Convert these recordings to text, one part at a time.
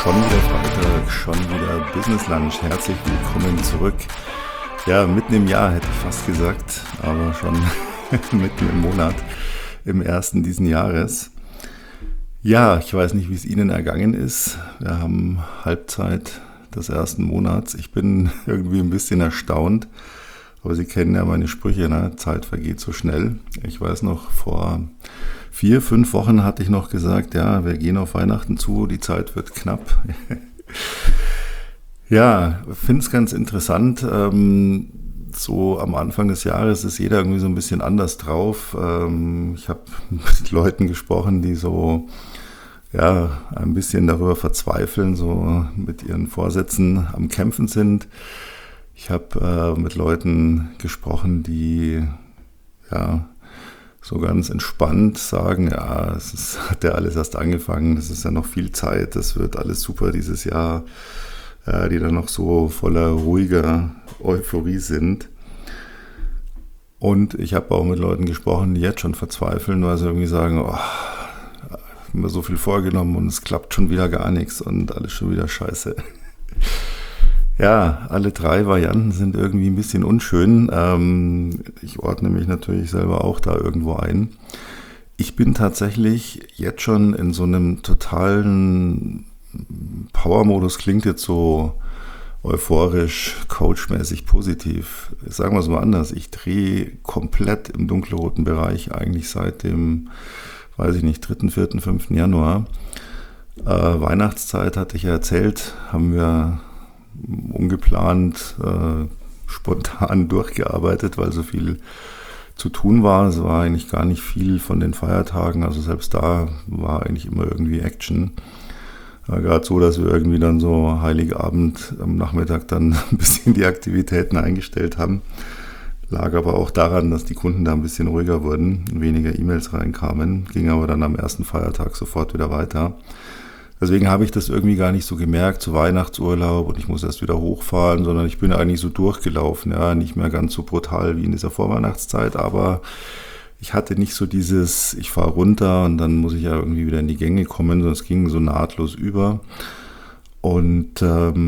Schon wieder Freitag, schon wieder Business Lunch. Herzlich willkommen zurück. Ja, mitten im Jahr hätte ich fast gesagt, aber schon mitten im Monat, im ersten diesen Jahres. Ja, ich weiß nicht, wie es Ihnen ergangen ist. Wir haben Halbzeit des ersten Monats. Ich bin irgendwie ein bisschen erstaunt, aber Sie kennen ja meine Sprüche, ne? Zeit vergeht so schnell. Ich weiß noch, vor 4-5 Wochen hatte ich noch gesagt, ja, wir gehen auf Weihnachten zu, die Zeit wird knapp. Ja, finde es ganz interessant. So am Anfang des Jahres ist jeder irgendwie so ein bisschen anders drauf. Ich habe mit Leuten gesprochen, die so ja ein bisschen darüber verzweifeln, so mit ihren Vorsätzen am Kämpfen sind. Ich habe mit Leuten gesprochen, die ja so ganz entspannt sagen, ja, hat ja alles erst angefangen, es ist ja noch viel Zeit, das wird alles super dieses Jahr, die dann noch so voller ruhiger Euphorie sind. Und ich habe auch mit Leuten gesprochen, die jetzt schon verzweifeln, weil sie irgendwie sagen, oh, ich habe mir so viel vorgenommen und es klappt schon wieder gar nichts und alles schon wieder scheiße. Ja, alle drei Varianten sind irgendwie ein bisschen unschön. Ich ordne mich natürlich selber auch da irgendwo ein. Ich bin tatsächlich jetzt schon in so einem totalen Power-Modus, klingt jetzt so euphorisch, coachmäßig positiv. Sagen wir es mal anders, ich drehe komplett im dunkelroten Bereich eigentlich seit dem, weiß ich nicht, 3., 4., 5. Januar. Weihnachtszeit hatte ich ja erzählt, haben wir ungeplant, spontan durchgearbeitet, weil so viel zu tun war. Es war eigentlich gar nicht viel von den Feiertagen, also selbst da war eigentlich immer irgendwie Action. Gerade so, dass wir irgendwie dann so Heiligabend am Nachmittag dann ein bisschen die Aktivitäten eingestellt haben. Lag aber auch daran, dass die Kunden da ein bisschen ruhiger wurden, weniger E-Mails reinkamen, ging aber dann am ersten Feiertag sofort wieder weiter. Deswegen habe ich das irgendwie gar nicht so gemerkt, zu Weihnachtsurlaub und ich muss erst wieder hochfahren, sondern ich bin eigentlich so durchgelaufen, ja, nicht mehr ganz so brutal wie in dieser Vorweihnachtszeit, aber ich hatte nicht so dieses, ich fahre runter und dann muss ich ja irgendwie wieder in die Gänge kommen, sondern es ging so nahtlos über. Und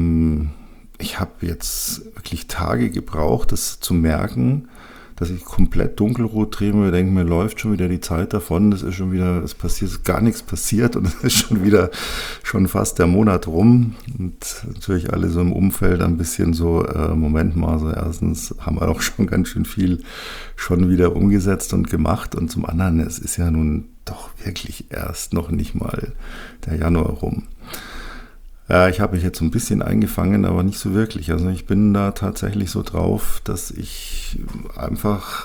ich habe jetzt wirklich Tage gebraucht, das zu merken, dass ich komplett dunkelrot drehe und denke, mir läuft schon wieder die Zeit davon, das ist schon wieder, es passiert, gar nichts passiert und es ist schon fast der Monat rum und natürlich alle so im Umfeld ein bisschen so, Moment mal, so erstens haben wir auch schon ganz schön viel schon wieder umgesetzt und gemacht und zum anderen, es ist ja nun doch wirklich erst noch nicht mal der Januar rum. Ja, ich habe mich jetzt so ein bisschen eingefangen, aber nicht so wirklich. Also ich bin da tatsächlich so drauf, dass ich einfach,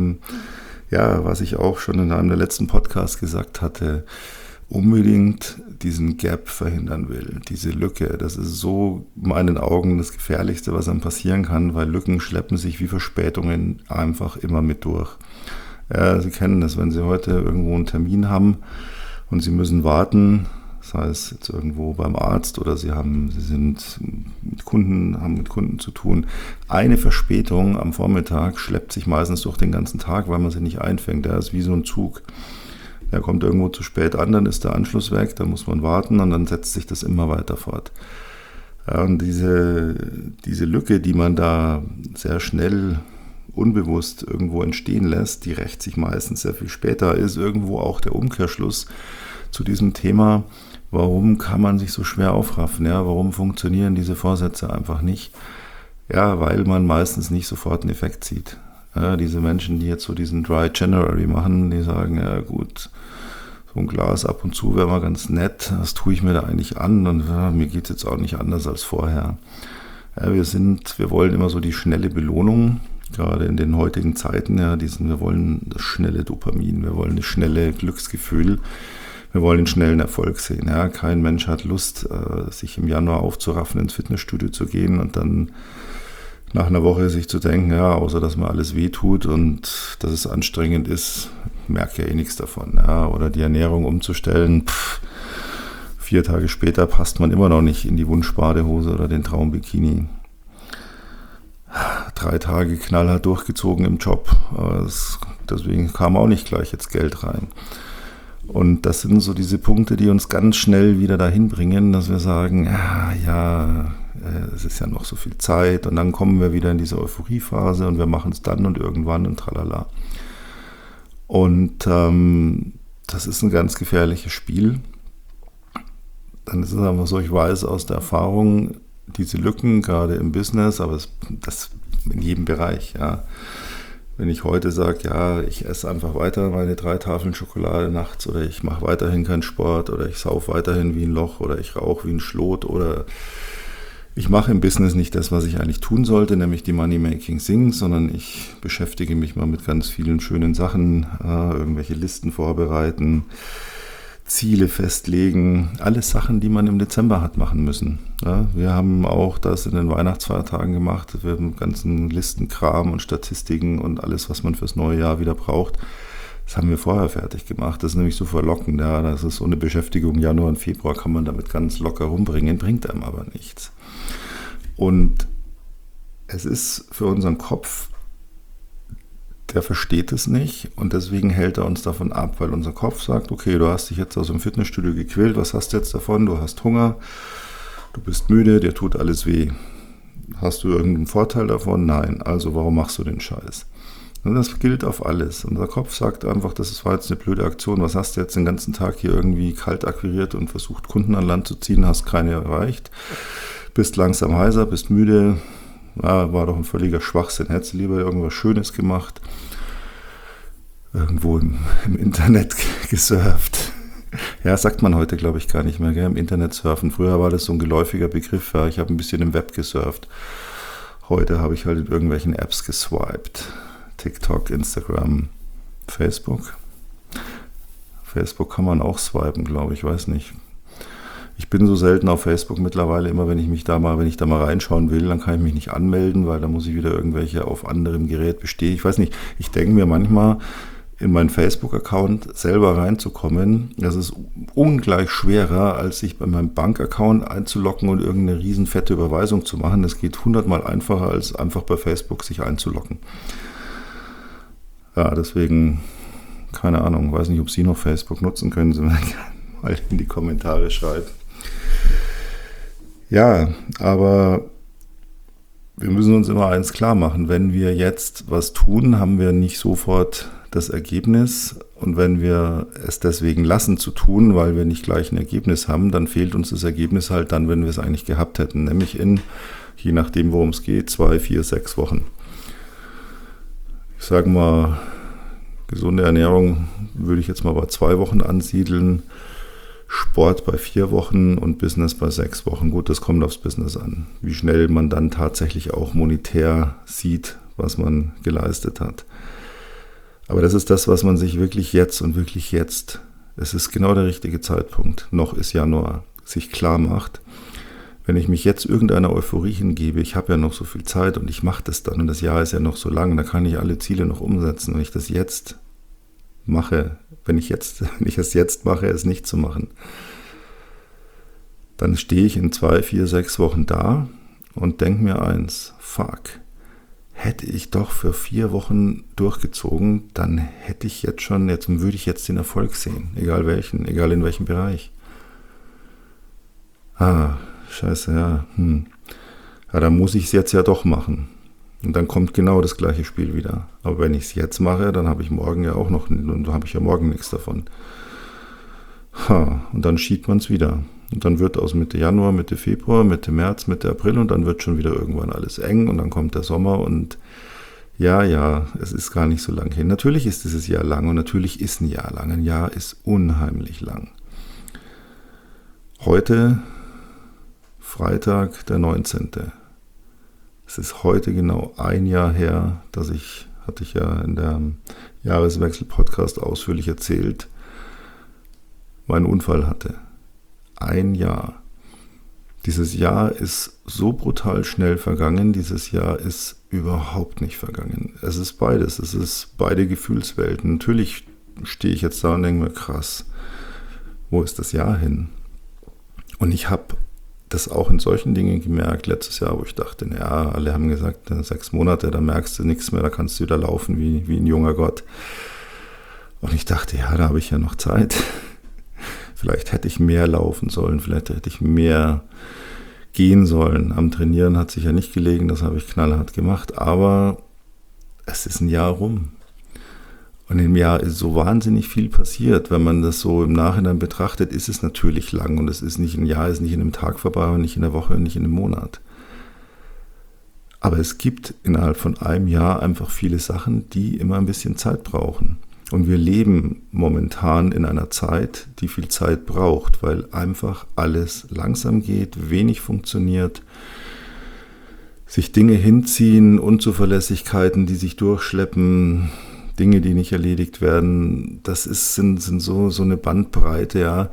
was ich auch schon in einem der letzten Podcasts gesagt hatte, unbedingt diesen Gap verhindern will, diese Lücke. Das ist so in meinen Augen das Gefährlichste, was einem passieren kann, weil Lücken schleppen sich wie Verspätungen einfach immer mit durch. Ja, Sie kennen das, wenn Sie heute irgendwo einen Termin haben und Sie müssen warten, sei es jetzt irgendwo beim Arzt oder Sie sind mit Kunden, haben mit Kunden zu tun. Eine Verspätung am Vormittag schleppt sich meistens durch den ganzen Tag, weil man sie nicht einfängt. Der ist wie so ein Zug. Der kommt irgendwo zu spät an, dann ist der Anschluss weg, dann muss man warten und dann setzt sich das immer weiter fort. Ja, und diese Lücke, die man da sehr schnell unbewusst irgendwo entstehen lässt, die rächt sich meistens sehr viel später, ist irgendwo auch der Umkehrschluss zu diesem Thema. Warum kann man sich so schwer aufraffen? Ja, warum funktionieren diese Vorsätze einfach nicht? Ja, weil man meistens nicht sofort einen Effekt sieht. Ja, diese Menschen, die jetzt so diesen Dry January machen, die sagen, ja gut, so ein Glas ab und zu wäre mal ganz nett, das tue ich mir da eigentlich an und ja, mir geht es jetzt auch nicht anders als vorher. Ja, wir wollen immer so die schnelle Belohnung, gerade in den heutigen Zeiten, ja, wir wollen das schnelle Dopamin, wir wollen das schnelle Glücksgefühl. Wir wollen einen schnellen Erfolg sehen. Ja? Kein Mensch hat Lust, sich im Januar aufzuraffen, ins Fitnessstudio zu gehen und dann nach einer Woche sich zu denken, ja, außer dass mir alles wehtut und dass es anstrengend ist, merke ja eh nichts davon. Ja? Oder die Ernährung umzustellen, 4 Tage später passt man immer noch nicht in die Wunschbadehose oder den Traumbikini. 3 Tage knallhart durchgezogen im Job, deswegen kam auch nicht gleich jetzt Geld rein. Und das sind so diese Punkte, die uns ganz schnell wieder dahin bringen, dass wir sagen, es ist ja noch so viel Zeit und dann kommen wir wieder in diese Euphoriephase und wir machen es dann und irgendwann und tralala. Und das ist ein ganz gefährliches Spiel. Dann ist es einfach so, ich weiß aus der Erfahrung, diese Lücken, gerade im Business, aber das in jedem Bereich, ja. Wenn ich heute sage, ich esse einfach weiter meine 3 Tafeln Schokolade nachts oder ich mache weiterhin keinen Sport oder ich sauf weiterhin wie ein Loch oder ich rauche wie ein Schlot oder ich mache im Business nicht das, was ich eigentlich tun sollte, nämlich die Money-Making Things, sondern ich beschäftige mich mal mit ganz vielen schönen Sachen, irgendwelche Listen vorbereiten, Ziele festlegen, alles Sachen, die man im Dezember hat machen müssen. Ja, wir haben auch das in den Weihnachtsfeiertagen gemacht. Wir haben ganzen Listenkram und Statistiken und alles, was man fürs neue Jahr wieder braucht. Das haben wir vorher fertig gemacht. Das ist nämlich so verlockend. Ja, das ist so eine Beschäftigung. Januar und Februar kann man damit ganz locker rumbringen, bringt einem aber nichts. Und es ist für unseren Kopf, der versteht es nicht und deswegen hält er uns davon ab, weil unser Kopf sagt, okay, du hast dich jetzt aus dem Fitnessstudio gequält, was hast du jetzt davon? Du hast Hunger, du bist müde, dir tut alles weh. Hast du irgendeinen Vorteil davon? Nein. Also warum machst du den Scheiß? Und das gilt auf alles. Unser Kopf sagt einfach, das war jetzt eine blöde Aktion. Was hast du jetzt den ganzen Tag hier irgendwie kalt akquiriert und versucht, Kunden an Land zu ziehen, hast keine erreicht, bist langsam heiser, bist müde. Ja, war doch ein völliger Schwachsinn. Hättest du lieber irgendwas Schönes gemacht, irgendwo im Internet gesurft. Ja, sagt man heute, glaube ich, gar nicht mehr, gell? Im Internet surfen. Früher war das so ein geläufiger Begriff. Ja, ich habe ein bisschen im Web gesurft. Heute habe ich halt in irgendwelchen Apps geswiped. TikTok, Instagram, Facebook. Facebook kann man auch swipen, glaube ich, weiß nicht. Ich bin so selten auf Facebook mittlerweile, immer wenn ich da mal reinschauen will, dann kann ich mich nicht anmelden, weil da muss ich wieder irgendwelche auf anderem Gerät bestehen. Ich weiß nicht, ich denke mir manchmal, in meinen Facebook-Account selber reinzukommen, das ist ungleich schwerer, als sich bei meinem Bank-Account einzuloggen und irgendeine riesen fette Überweisung zu machen. Das geht 100-mal einfacher, als einfach bei Facebook sich einzuloggen. Ja, deswegen, keine Ahnung, weiß nicht, ob Sie noch Facebook nutzen, können Sie mir gerne mal in die Kommentare schreiben. Ja, aber wir müssen uns immer eins klar machen, wenn wir jetzt was tun, haben wir nicht sofort das Ergebnis und wenn wir es deswegen lassen zu tun, weil wir nicht gleich ein Ergebnis haben, dann fehlt uns das Ergebnis halt dann, wenn wir es eigentlich gehabt hätten, nämlich in, je nachdem worum es geht, 2, 4, 6 Wochen. Ich sage mal, gesunde Ernährung würde ich jetzt mal bei 2 Wochen ansiedeln, Sport bei 4 Wochen und Business bei 6 Wochen. Gut, das kommt aufs Business an, wie schnell man dann tatsächlich auch monetär sieht, was man geleistet hat. Aber das ist das, was man sich wirklich jetzt, es ist genau der richtige Zeitpunkt, noch ist Januar, sich klar macht, wenn ich mich jetzt irgendeiner Euphorie hingebe, ich habe ja noch so viel Zeit und ich mache das dann und das Jahr ist ja noch so lang, da kann ich alle Ziele noch umsetzen. Wenn ich das jetzt mache, wenn ich es jetzt mache, es nicht zu machen, dann stehe ich in 2, 4, 6 Wochen da und denke mir eins, fuck, hätte ich doch für 4 Wochen durchgezogen, dann hätte ich würde ich jetzt den Erfolg sehen, egal in welchem Bereich. Scheiße, ja. Ja, dann muss ich es jetzt ja doch machen. Und dann kommt genau das gleiche Spiel wieder. Aber wenn ich es jetzt mache, dann habe ich morgen ja auch noch, und da habe ich ja morgen nichts davon. Und dann schiebt man es wieder. Und dann wird aus Mitte Januar, Mitte Februar, Mitte März, Mitte April und dann wird schon wieder irgendwann alles eng und dann kommt der Sommer und ja, es ist gar nicht so lang hin. Natürlich ist dieses Jahr lang und natürlich ist ein Jahr lang. Ein Jahr ist unheimlich lang. Heute, Freitag, der 19. Es ist heute genau 1 Jahr her, hatte ich ja in der Jahreswechsel-Podcast ausführlich erzählt, meinen Unfall hatte. 1 Jahr. Dieses Jahr ist so brutal schnell vergangen, dieses Jahr ist überhaupt nicht vergangen. Es ist beides, es ist beide Gefühlswelten. Natürlich stehe ich jetzt da und denke mir, krass, wo ist das Jahr hin? Und ich habe das auch in solchen Dingen gemerkt, letztes Jahr, wo ich dachte, alle haben gesagt, 6 Monate, da merkst du nichts mehr, da kannst du wieder laufen wie ein junger Gott. Und ich dachte, ja, da habe ich ja noch Zeit. Vielleicht hätte ich mehr laufen sollen, vielleicht hätte ich mehr gehen sollen. Am Trainieren hat sich ja nicht gelegen, das habe ich knallhart gemacht, aber es ist ein Jahr rum. Und im Jahr ist so wahnsinnig viel passiert. Wenn man das so im Nachhinein betrachtet, ist es natürlich lang und es ist nicht ein Jahr, ist nicht in einem Tag vorbei und nicht in der Woche und nicht in einem Monat. Aber es gibt innerhalb von einem Jahr einfach viele Sachen, die immer ein bisschen Zeit brauchen. Und wir leben momentan in einer Zeit, die viel Zeit braucht, weil einfach alles langsam geht, wenig funktioniert, sich Dinge hinziehen, Unzuverlässigkeiten, die sich durchschleppen, Dinge, die nicht erledigt werden. Das sind so eine Bandbreite, ja.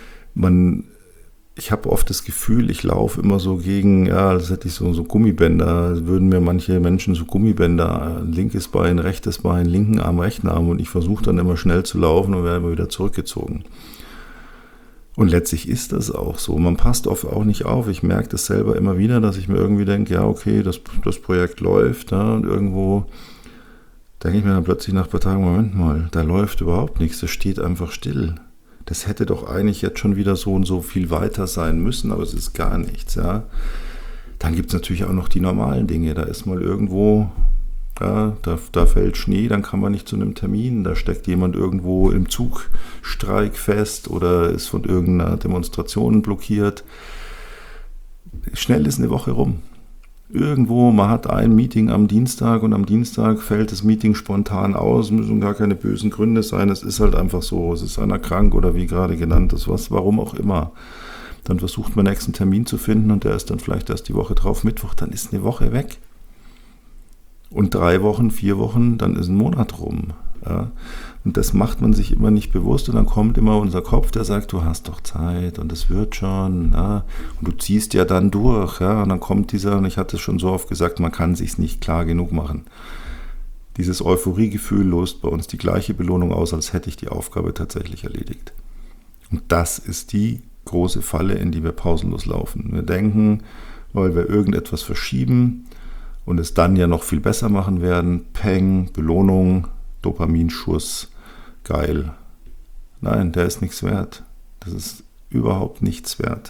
Ich habe oft das Gefühl, ich laufe immer so gegen, ja, als hätte ich so Gummibänder, als würden mir manche Menschen so Gummibänder, linkes Bein, rechtes Bein, linken Arm, rechten Arm und ich versuche dann immer schnell zu laufen und werde immer wieder zurückgezogen. Und letztlich ist das auch so. Man passt oft auch nicht auf. Ich merke das selber immer wieder, dass ich mir irgendwie denke, ja, okay, das Projekt läuft, ja, und irgendwo denke ich mir dann plötzlich nach ein paar Tagen, Moment mal, da läuft überhaupt nichts, das steht einfach still. Das hätte doch eigentlich jetzt schon wieder so und so viel weiter sein müssen, aber es ist gar nichts, ja. Dann gibt es natürlich auch noch die normalen Dinge. Da ist mal irgendwo, ja, da fällt Schnee, dann kann man nicht zu einem Termin. Da steckt jemand irgendwo im Zugstreik fest oder ist von irgendeiner Demonstration blockiert. Schnell ist eine Woche rum. Irgendwo, man hat ein Meeting am Dienstag und am Dienstag fällt das Meeting spontan aus, müssen gar keine bösen Gründe sein, es ist halt einfach so, es ist einer krank oder wie gerade genannt ist, warum auch immer. Dann versucht man nächsten Termin zu finden und der ist dann vielleicht erst die Woche drauf, Mittwoch, dann ist eine Woche weg. Und 3 Wochen, 4 Wochen, dann ist ein Monat rum. Ja. Und das macht man sich immer nicht bewusst und dann kommt immer unser Kopf, der sagt, du hast doch Zeit und es wird schon, ja. Und du ziehst ja dann durch, ja. Und dann kommt dieser, und ich hatte es schon so oft gesagt, man kann sich's nicht klar genug machen. Dieses Euphoriegefühl löst bei uns die gleiche Belohnung aus, als hätte ich die Aufgabe tatsächlich erledigt. Und das ist die große Falle, in die wir pausenlos laufen. Wir denken, weil wir irgendetwas verschieben und es dann ja noch viel besser machen werden, Peng, Belohnung, Dopaminschuss, geil. Nein, der ist nichts wert. Das ist überhaupt nichts wert.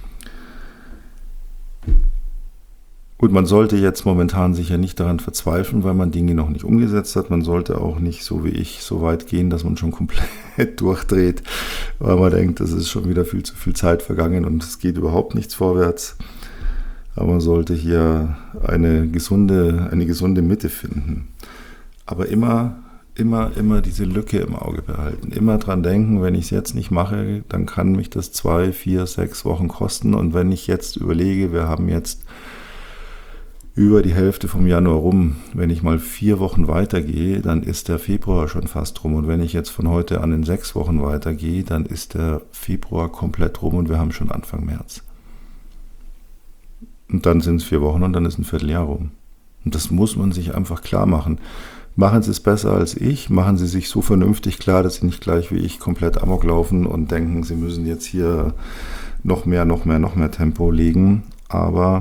Und man sollte jetzt momentan sicher nicht daran verzweifeln, weil man Dinge noch nicht umgesetzt hat. Man sollte auch nicht, so wie ich, so weit gehen, dass man schon komplett durchdreht, weil man denkt, das ist schon wieder viel zu viel Zeit vergangen und es geht überhaupt nichts vorwärts. Aber man sollte hier eine gesunde Mitte finden. Aber immer diese Lücke im Auge behalten. Immer dran denken, wenn ich es jetzt nicht mache, dann kann mich das 2, 4, 6 Wochen kosten. Und wenn ich jetzt überlege, wir haben jetzt über die Hälfte vom Januar rum, wenn ich mal 4 Wochen weitergehe, dann ist der Februar schon fast rum. Und wenn ich jetzt von heute an in 6 Wochen weitergehe, dann ist der Februar komplett rum und wir haben schon Anfang März. Und dann sind es 4 Wochen und dann ist ein Vierteljahr rum. Und das muss man sich einfach klar machen. Machen Sie es besser als ich, machen Sie sich so vernünftig klar, dass Sie nicht gleich wie ich komplett amok laufen und denken, Sie müssen jetzt hier noch mehr Tempo legen, aber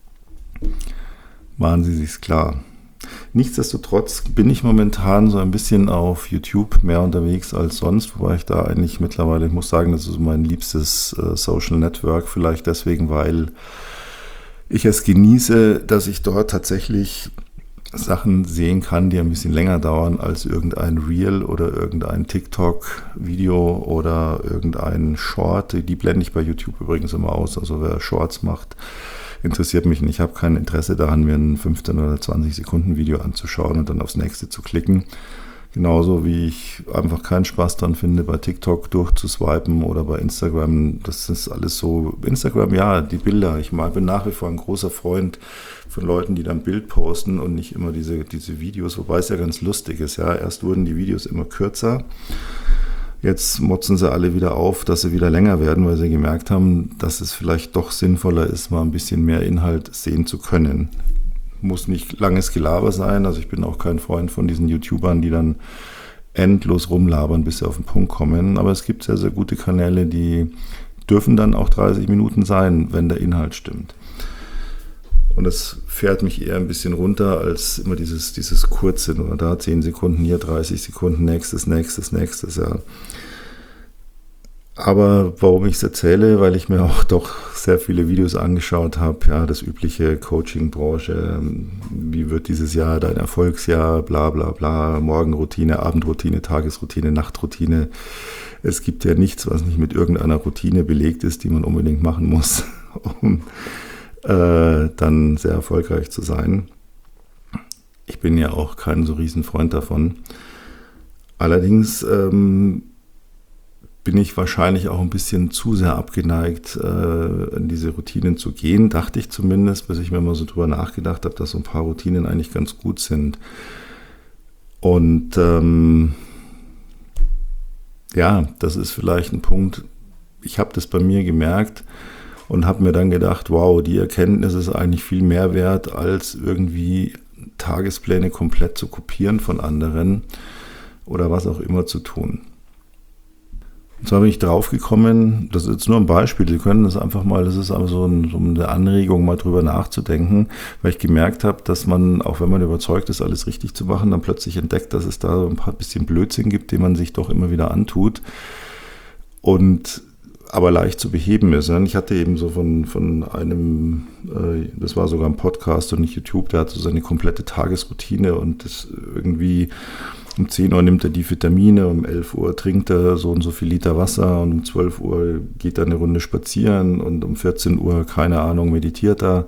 machen Sie sich's klar. Nichtsdestotrotz bin ich momentan so ein bisschen auf YouTube mehr unterwegs als sonst, wobei ich da eigentlich mittlerweile, ich muss sagen, das ist mein liebstes Social Network, vielleicht deswegen, weil ich es genieße, dass ich dort tatsächlich Sachen sehen kann, die ein bisschen länger dauern als irgendein Reel oder irgendein TikTok-Video oder irgendein Short. Die blende ich bei YouTube übrigens immer aus. Also wer Shorts macht, interessiert mich nicht. Ich habe kein Interesse daran, mir ein 15 oder 20 Sekunden Video anzuschauen und dann aufs nächste zu klicken. Genauso wie ich einfach keinen Spaß dran finde, bei TikTok durchzuswipen oder bei Instagram. Das ist alles so. Instagram, ja, die Bilder. Ich bin nach wie vor ein großer Freund von Leuten, die dann Bild posten und nicht immer diese Videos, wobei es ja ganz lustig ist. Ja, erst wurden die Videos immer kürzer. Jetzt motzen sie alle wieder auf, dass sie wieder länger werden, weil sie gemerkt haben, dass es vielleicht doch sinnvoller ist, mal ein bisschen mehr Inhalt sehen zu können. Muss nicht langes Gelaber sein, also ich bin auch kein Freund von diesen YouTubern, die dann endlos rumlabern, bis sie auf den Punkt kommen, aber es gibt sehr, sehr gute Kanäle, die dürfen dann auch 30 Minuten sein, wenn der Inhalt stimmt. Und das fährt mich eher ein bisschen runter als immer dieses kurze, nur da 10 Sekunden, hier 30 Sekunden, nächstes, ja. Aber warum ich es erzähle, weil ich mir auch doch sehr viele Videos angeschaut habe, ja, das übliche Coaching-Branche, wie wird dieses Jahr dein Erfolgsjahr, bla bla bla, Morgenroutine, Abendroutine, Tagesroutine, Nachtroutine. Es gibt ja nichts, was nicht mit irgendeiner Routine belegt ist, die man unbedingt machen muss, um dann sehr erfolgreich zu sein. Ich bin ja auch kein so riesen Freund davon. Allerdings bin ich wahrscheinlich auch ein bisschen zu sehr abgeneigt, in diese Routinen zu gehen, dachte ich zumindest, bis ich mir mal so drüber nachgedacht habe, dass so ein paar Routinen eigentlich ganz gut sind. Und ja, das ist vielleicht ein Punkt, ich habe das bei mir gemerkt und habe mir dann gedacht, wow, die Erkenntnis ist eigentlich viel mehr wert, als irgendwie Tagespläne komplett zu kopieren von anderen oder was auch immer zu tun. Und zwar bin ich drauf gekommen, das ist jetzt nur ein Beispiel, Sie können das einfach mal, das ist aber so eine Anregung, mal drüber nachzudenken, weil ich gemerkt habe, dass man, auch wenn man überzeugt ist, alles richtig zu machen, dann plötzlich entdeckt, dass es da ein paar bisschen Blödsinn gibt, den man sich doch immer wieder antut und aber leicht zu beheben ist. Ich hatte eben so von einem, das war sogar ein Podcast und nicht YouTube, der hat so seine komplette Tagesroutine und das irgendwie um 10 Uhr nimmt er die Vitamine, um 11 Uhr trinkt er so und so viel Liter Wasser und um 12 Uhr geht er eine Runde spazieren und um 14 Uhr, keine Ahnung, meditiert er.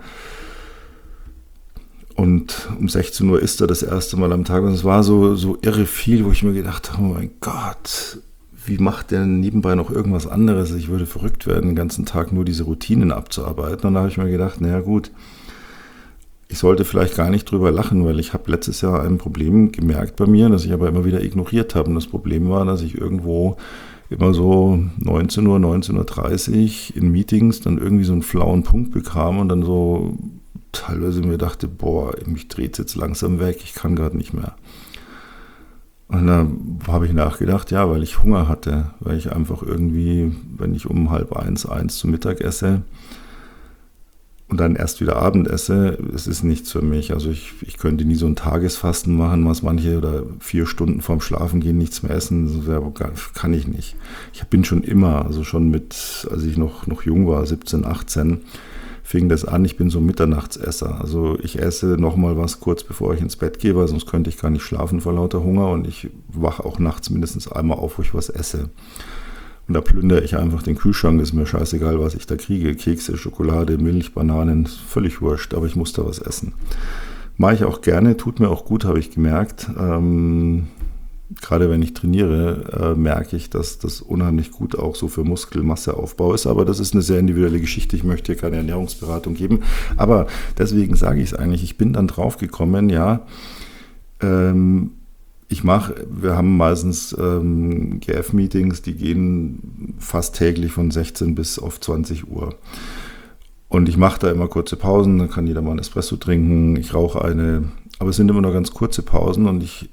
Und um 16 Uhr isst er das erste Mal am Tag. Und es war so irre viel, wo ich mir gedacht habe, oh mein Gott, wie macht der nebenbei noch irgendwas anderes? Ich würde verrückt werden, den ganzen Tag nur diese Routinen abzuarbeiten. Und da habe ich mir gedacht, naja gut, ich sollte vielleicht gar nicht drüber lachen, weil ich habe letztes Jahr ein Problem gemerkt bei mir, das ich aber immer wieder ignoriert habe. Und das Problem war, dass ich irgendwo immer so 19 Uhr, 19.30 Uhr in Meetings dann irgendwie so einen flauen Punkt bekam und dann so teilweise mir dachte, boah, mich dreht es jetzt langsam weg, ich kann gerade nicht mehr. Und dann habe ich nachgedacht, ja, weil ich Hunger hatte, weil ich einfach irgendwie, wenn ich um 12:30 zu Mittag esse und dann erst wieder Abend esse, es ist nichts für mich. Also ich könnte nie so ein Tagesfasten machen, was manche oder 4 Stunden vorm Schlafengehen nichts mehr essen, kann ich nicht. Ich bin schon immer, also schon als ich noch jung war, 17, 18, fing das an, ich bin so Mitternachtsesser. Also ich esse nochmal was kurz bevor ich ins Bett gehe, weil sonst könnte ich gar nicht schlafen vor lauter Hunger und ich wache auch nachts mindestens einmal auf, wo ich was esse. Und da plündere ich einfach den Kühlschrank, ist mir scheißegal, was ich da kriege. Kekse, Schokolade, Milch, Bananen, völlig wurscht, aber ich muss da was essen. Mache ich auch gerne, tut mir auch gut, habe ich gemerkt. Gerade wenn ich trainiere, merke ich, dass das unheimlich gut auch so für Muskelmasseaufbau ist. Aber das ist eine sehr individuelle Geschichte. Ich möchte hier keine Ernährungsberatung geben. Aber deswegen sage ich es eigentlich. Ich bin dann drauf gekommen, ja, wir haben meistens GF-Meetings, die gehen fast täglich von 16 bis auf 20 Uhr. Und ich mache da immer kurze Pausen, dann kann jeder mal einen Espresso trinken, ich rauche eine. Aber es sind immer nur ganz kurze Pausen und ich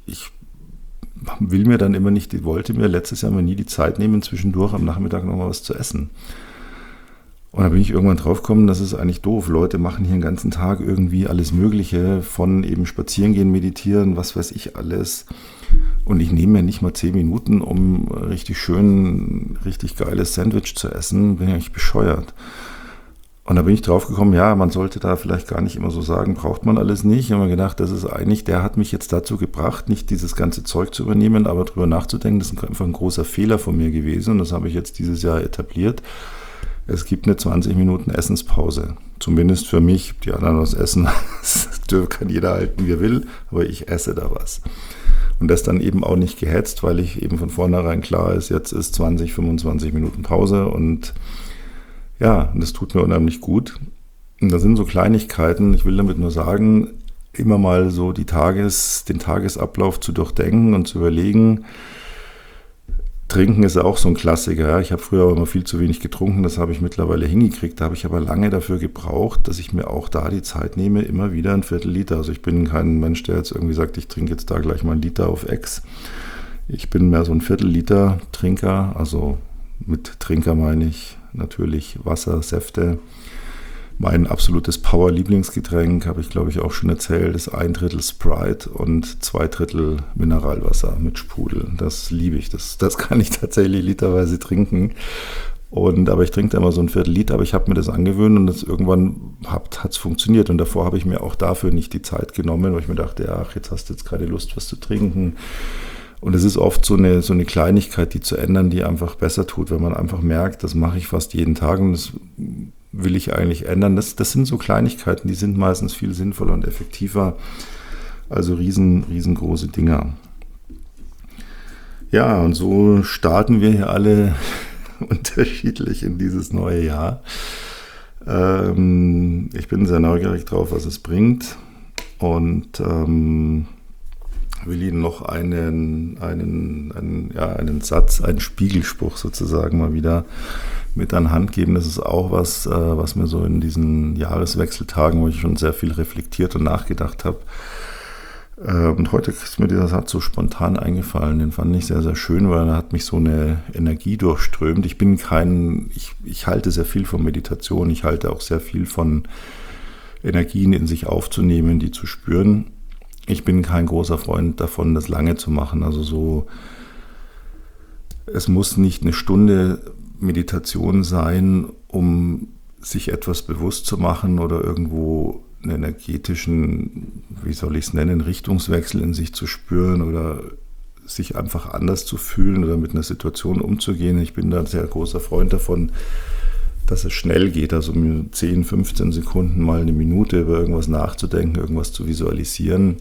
wollte mir letztes Jahr mal nie die Zeit nehmen, zwischendurch am Nachmittag noch mal was zu essen. Und da bin ich irgendwann drauf gekommen, das ist eigentlich doof. Leute machen hier den ganzen Tag irgendwie alles Mögliche, von eben spazieren gehen, meditieren, was weiß ich alles. Und ich nehme mir nicht mal 10 Minuten, um richtig schön, richtig geiles Sandwich zu essen. Bin ja eigentlich bescheuert. Und da bin ich drauf gekommen, ja, man sollte da vielleicht gar nicht immer so sagen, braucht man alles nicht. Ich habe mir gedacht, das ist eigentlich, der hat mich jetzt dazu gebracht, nicht dieses ganze Zeug zu übernehmen, aber drüber nachzudenken, das ist einfach ein großer Fehler von mir gewesen und das habe ich jetzt dieses Jahr etabliert. Es gibt eine 20 Minuten Essenspause, zumindest für mich, die anderen was essen, das kann jeder halten, wie er will, aber ich esse da was. Und das dann eben auch nicht gehetzt, weil ich eben von vornherein klar ist, jetzt ist 20, 25 Minuten Pause und ja, und das tut mir unheimlich gut. Und da sind so Kleinigkeiten, ich will damit nur sagen, immer mal so den Tagesablauf zu durchdenken und zu überlegen. Trinken ist auch so ein Klassiker. Ja. Ich habe früher immer viel zu wenig getrunken, das habe ich mittlerweile hingekriegt. Da habe ich aber lange dafür gebraucht, dass ich mir auch da die Zeit nehme, immer wieder ein Viertel-Liter. Also ich bin kein Mensch, der jetzt irgendwie sagt, ich trinke jetzt da gleich mal 1 Liter auf Ex. Ich bin mehr so ein Viertel-Liter-Trinker, also mit Trinker meine ich natürlich Wasser, Säfte, Mein absolutes Power-Lieblingsgetränk, habe ich glaube ich auch schon erzählt, ist 1/3 Sprite und 2/3 Mineralwasser mit Sprudel. Das liebe ich, das kann ich tatsächlich literweise trinken. Aber ich trinke da immer so ein Viertel-Liter, aber ich habe mir das angewöhnt und irgendwann hat es funktioniert. Und davor habe ich mir auch dafür nicht die Zeit genommen, weil ich mir dachte, ja, ach, jetzt hast du jetzt gerade Lust, was zu trinken. Und es ist oft so eine Kleinigkeit, die zu ändern, die einfach besser tut, wenn man einfach merkt, das mache ich fast jeden Tag und das will ich eigentlich ändern. Das sind so Kleinigkeiten, die sind meistens viel sinnvoller und effektiver. Also riesengroße Dinger. Ja, und so starten wir hier alle unterschiedlich in dieses neue Jahr. Ich bin sehr neugierig drauf, was es bringt und will Ihnen noch einen Satz, einen Spiegelspruch sozusagen mal wieder mit an Hand geben. Das ist auch was mir so in diesen Jahreswechseltagen, wo ich schon sehr viel reflektiert und nachgedacht habe. Und heute ist mir dieser Satz so spontan eingefallen. Den fand ich sehr, sehr schön, weil er hat mich so eine Energie durchströmt. Ich halte sehr viel von Meditation. Ich halte auch sehr viel von Energien in sich aufzunehmen, die zu spüren. Ich bin kein großer Freund davon, das lange zu machen. Also es muss nicht eine Stunde Meditation sein, um sich etwas bewusst zu machen oder irgendwo einen energetischen, wie soll ich es nennen, Richtungswechsel in sich zu spüren oder sich einfach anders zu fühlen oder mit einer Situation umzugehen. Ich bin da ein sehr großer Freund davon, dass es schnell geht, also 10, 15 Sekunden mal eine Minute über irgendwas nachzudenken, irgendwas zu visualisieren,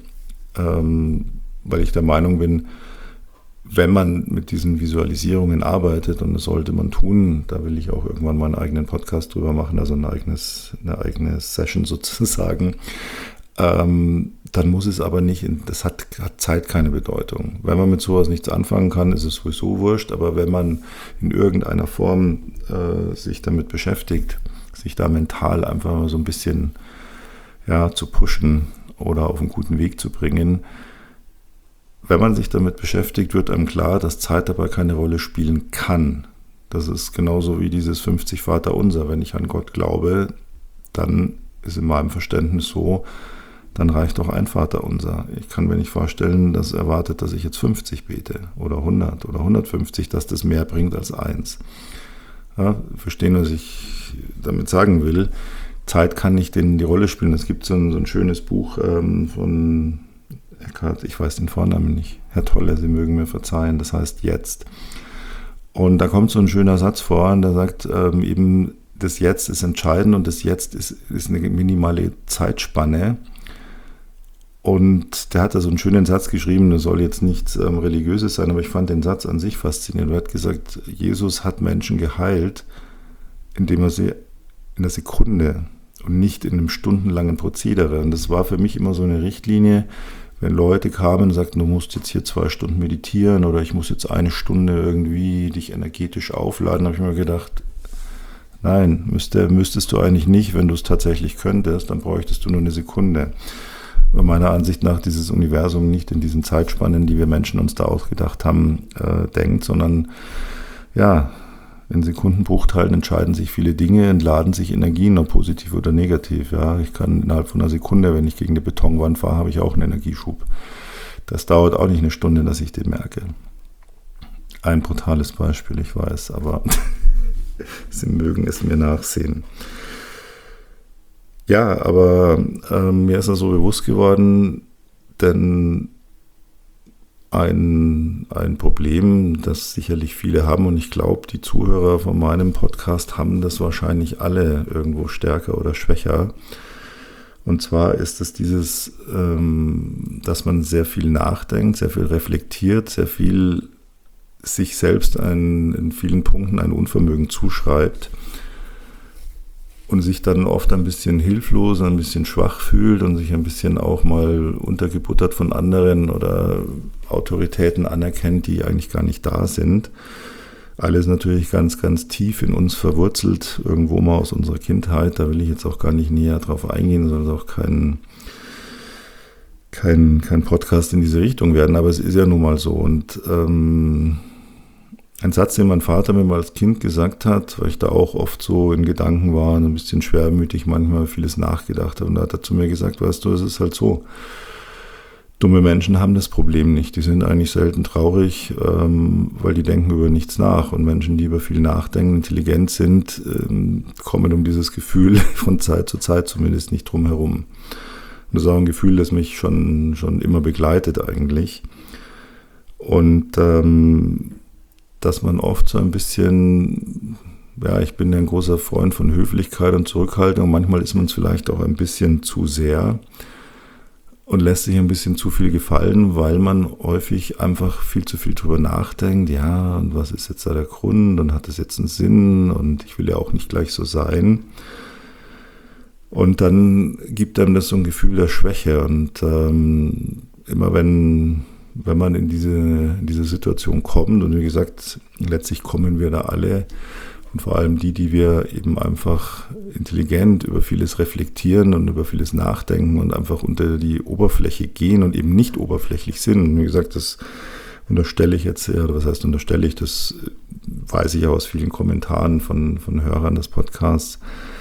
weil ich der Meinung bin, wenn man mit diesen Visualisierungen arbeitet, und das sollte man tun, da will ich auch irgendwann mal einen eigenen Podcast drüber machen, also eine eigene Session sozusagen, dann muss es aber nicht, das hat Zeit keine Bedeutung. Wenn man mit sowas nichts anfangen kann, ist es sowieso wurscht, aber wenn man in irgendeiner Form sich damit beschäftigt, sich da mental einfach mal so ein bisschen zu pushen oder auf einen guten Weg zu bringen, wenn man sich damit beschäftigt, wird einem klar, dass Zeit dabei keine Rolle spielen kann. Das ist genauso wie dieses 50 Vaterunser. Wenn ich an Gott glaube, dann ist in meinem Verständnis so, dann reicht doch ein Vaterunser. Ich kann mir nicht vorstellen, dass erwartet, dass ich jetzt 50 bete oder 100 oder 150, dass das mehr bringt als eins. Ja, verstehen, was ich damit sagen will. Zeit kann nicht die Rolle spielen. Es gibt so ein schönes Buch von Eckhart, ich weiß den Vornamen nicht, Herr Tolle, Sie mögen mir verzeihen, das heißt Jetzt. Und da kommt so ein schöner Satz vor, und der sagt eben, das Jetzt ist entscheidend und das Jetzt ist eine minimale Zeitspanne. Und der hat da so einen schönen Satz geschrieben, das soll jetzt nichts Religiöses sein, aber ich fand den Satz an sich faszinierend. Er hat gesagt, Jesus hat Menschen geheilt, indem er sie in einer Sekunde und nicht in einem stundenlangen Prozedere. Und das war für mich immer so eine Richtlinie, wenn Leute kamen und sagten, du musst jetzt hier 2 Stunden meditieren oder ich muss jetzt 1 Stunde irgendwie dich energetisch aufladen, habe ich mir gedacht, nein, müsstest du eigentlich nicht. Wenn du es tatsächlich könntest, dann bräuchtest du nur eine Sekunde. Weil meiner Ansicht nach dieses Universum nicht in diesen Zeitspannen, die wir Menschen uns da ausgedacht haben, denkt, sondern in Sekundenbruchteilen entscheiden sich viele Dinge, entladen sich Energien, ob positiv oder negativ. Ja, ich kann innerhalb von einer Sekunde, wenn ich gegen eine Betonwand fahre, habe ich auch einen Energieschub. Das dauert auch nicht eine Stunde, dass ich den merke. Ein brutales Beispiel, ich weiß, aber Sie mögen es mir nachsehen. Ja, aber mir ist das so bewusst geworden, denn ein Problem, das sicherlich viele haben, und ich glaube, die Zuhörer von meinem Podcast haben das wahrscheinlich alle irgendwo stärker oder schwächer. Und zwar ist es dieses, dass man sehr viel nachdenkt, sehr viel reflektiert, sehr viel sich selbst in vielen Punkten ein Unvermögen zuschreibt und sich dann oft ein bisschen hilflos, ein bisschen schwach fühlt und sich ein bisschen auch mal untergebuttert von anderen oder Autoritäten anerkennt, die eigentlich gar nicht da sind. Alles natürlich ganz, ganz tief in uns verwurzelt, irgendwo mal aus unserer Kindheit. Da will ich jetzt auch gar nicht näher drauf eingehen, soll es auch kein Podcast in diese Richtung werden, aber es ist ja nun mal so. Und Ein Satz, den mein Vater mir mal als Kind gesagt hat, weil ich da auch oft so in Gedanken war, ein bisschen schwermütig, manchmal vieles nachgedacht habe. Und da hat er zu mir gesagt, weißt du, es ist halt so. Dumme Menschen haben das Problem nicht. Die sind eigentlich selten traurig, weil die denken über nichts nach. Und Menschen, die über viel nachdenken, intelligent sind, kommen um dieses Gefühl von Zeit zu Zeit zumindest nicht drum herum. Und das ist auch ein Gefühl, das mich schon immer begleitet eigentlich. Und dass man oft so ein bisschen, ja, ich bin ja ein großer Freund von Höflichkeit und Zurückhaltung. Manchmal ist man es vielleicht auch ein bisschen zu sehr und lässt sich ein bisschen zu viel gefallen, weil man häufig einfach viel zu viel drüber nachdenkt. Ja, und was ist jetzt da der Grund und hat das jetzt einen Sinn und ich will ja auch nicht gleich so sein. Und dann gibt einem das so ein Gefühl der Schwäche und immer wenn man in diese Situation kommt, und wie gesagt, letztlich kommen wir da alle, und vor allem die wir eben einfach intelligent über vieles reflektieren und über vieles nachdenken und einfach unter die Oberfläche gehen und eben nicht oberflächlich sind. Und wie gesagt, das unterstelle ich jetzt, oder was heißt unterstelle ich, das weiß ich aus vielen Kommentaren von Hörern des Podcasts,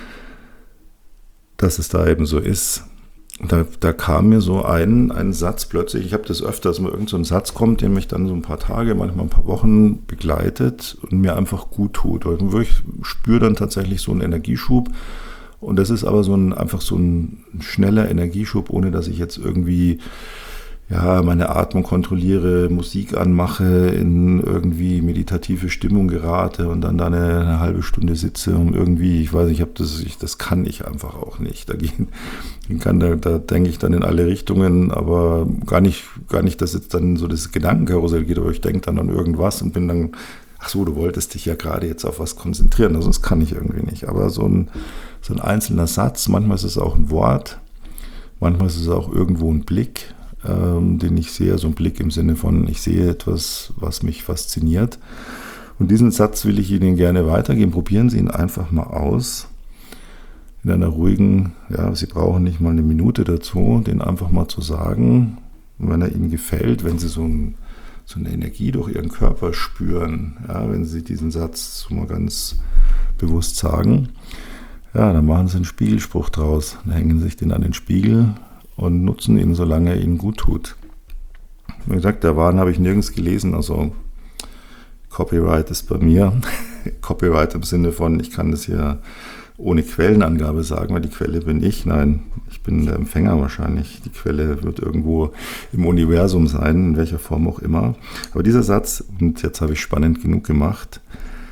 dass es da eben so ist. Da kam mir so ein Satz plötzlich, ich habe das öfter, dass mir irgend so ein Satz kommt, der mich dann so ein paar Tage, manchmal ein paar Wochen begleitet und mir einfach gut tut. Und ich spüre dann tatsächlich so einen Energieschub und das ist aber einfach so ein schneller Energieschub, ohne dass ich jetzt irgendwie meine Atmung kontrolliere, Musik anmache, in irgendwie meditative Stimmung gerate und dann da eine halbe Stunde sitze und irgendwie, ich weiß nicht, das kann ich einfach auch nicht. Da denke ich dann in alle Richtungen, aber gar nicht, dass jetzt dann so das Gedankenkarussell geht, aber ich denke dann an irgendwas und bin dann, ach so, du wolltest dich ja gerade jetzt auf was konzentrieren, also das kann ich irgendwie nicht. Aber so ein einzelner Satz, manchmal ist es auch ein Wort, manchmal ist es auch irgendwo ein Blick, den ich sehe, so ein Blick im Sinne von, ich sehe etwas, was mich fasziniert. Und diesen Satz will ich Ihnen gerne weitergeben. Probieren Sie ihn einfach mal aus. In einer ruhigen, Sie brauchen nicht mal eine Minute dazu, den einfach mal zu sagen. Und wenn er Ihnen gefällt, wenn Sie so eine Energie durch Ihren Körper spüren, wenn Sie diesen Satz so mal ganz bewusst sagen, dann machen Sie einen Spiegelspruch draus. Dann hängen Sie sich den an den Spiegel und nutzen ihn, solange er ihnen gut tut. Wie gesagt, der Waren habe ich nirgends gelesen, also Copyright ist bei mir. Copyright im Sinne von, ich kann das hier ohne Quellenangabe sagen, weil die Quelle bin ich. Nein, ich bin der Empfänger wahrscheinlich. Die Quelle wird irgendwo im Universum sein, in welcher Form auch immer. Aber dieser Satz, und jetzt habe ich spannend genug gemacht,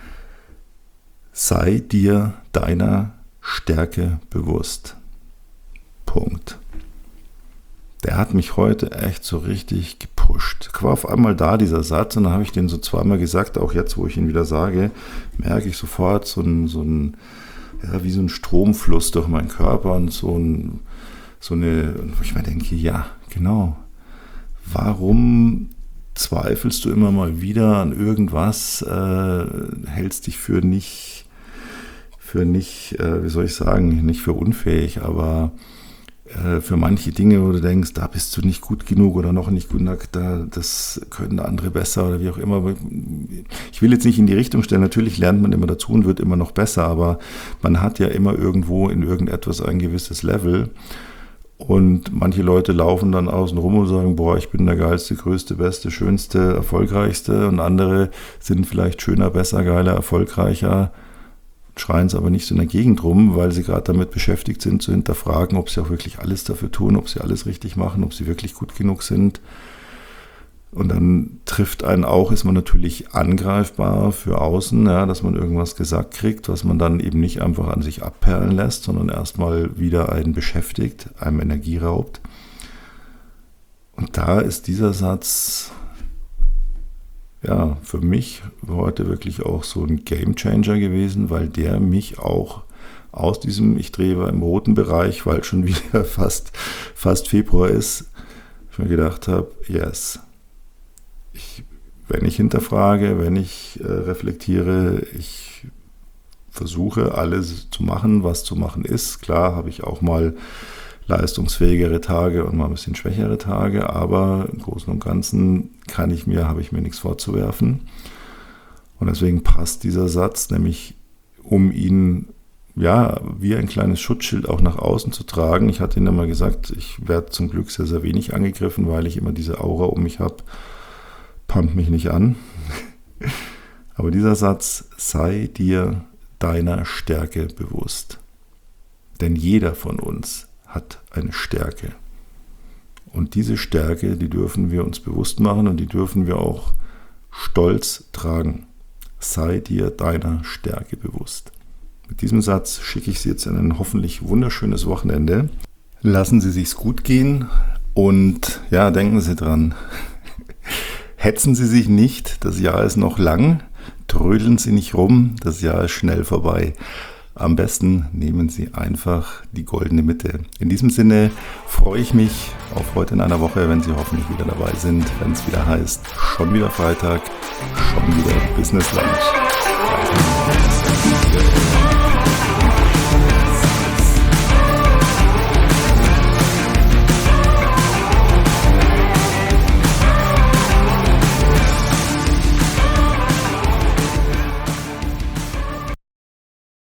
sei dir deiner Stärke bewusst. Punkt. Der hat mich heute echt so richtig gepusht. War auf einmal da, dieser Satz, und dann habe ich den so zweimal gesagt, auch jetzt, wo ich ihn wieder sage, merke ich sofort wie so ein Stromfluss durch meinen Körper und wo ich mir denke, ja, genau. Warum zweifelst du immer mal wieder an irgendwas, hältst dich für nicht, wie soll ich sagen, nicht für unfähig, aber für manche Dinge, wo du denkst, da bist du nicht gut genug oder noch nicht gut genug, das können andere besser oder wie auch immer. Ich will jetzt nicht in die Richtung stellen, natürlich lernt man immer dazu und wird immer noch besser, aber man hat ja immer irgendwo in irgendetwas ein gewisses Level und manche Leute laufen dann außen rum und sagen, boah, ich bin der geilste, größte, beste, schönste, erfolgreichste, und andere sind vielleicht schöner, besser, geiler, erfolgreicher, schreien es aber nicht so in der Gegend rum, weil sie gerade damit beschäftigt sind, zu hinterfragen, ob sie auch wirklich alles dafür tun, ob sie alles richtig machen, ob sie wirklich gut genug sind. Und dann trifft einen auch, ist man natürlich angreifbar für außen, dass man irgendwas gesagt kriegt, was man dann eben nicht einfach an sich abperlen lässt, sondern erstmal wieder einen beschäftigt, einem Energie raubt. Und da ist dieser Satz für mich heute wirklich auch so ein Gamechanger gewesen, weil der mich auch aus diesem, ich drehe im roten Bereich, weil schon wieder fast Februar ist, ich mir gedacht habe, yes, wenn ich hinterfrage, wenn ich reflektiere, ich versuche alles zu machen, was zu machen ist. Klar habe ich auch mal leistungsfähigere Tage und mal ein bisschen schwächere Tage, aber im Großen und Ganzen habe ich mir nichts vorzuwerfen. Und deswegen passt dieser Satz, nämlich um ihn ja wie ein kleines Schutzschild auch nach außen zu tragen. Ich hatte Ihnen einmal gesagt, ich werde zum Glück sehr, sehr wenig angegriffen, weil ich immer diese Aura um mich habe. Pumpt mich nicht an. Aber dieser Satz: sei dir deiner Stärke bewusst. Denn jeder von uns hat eine Stärke. Und diese Stärke, die dürfen wir uns bewusst machen und die dürfen wir auch stolz tragen. Sei dir deiner Stärke bewusst. Mit diesem Satz schicke ich Sie jetzt in ein hoffentlich wunderschönes Wochenende. Lassen Sie sich's gut gehen und ja, denken Sie dran. Hetzen Sie sich nicht, das Jahr ist noch lang. Trödeln Sie nicht rum, das Jahr ist schnell vorbei. Am besten nehmen Sie einfach die goldene Mitte. In diesem Sinne freue ich mich auf heute in einer Woche, wenn Sie hoffentlich wieder dabei sind, wenn es wieder heißt, schon wieder Freitag, schon wieder Business Lunch.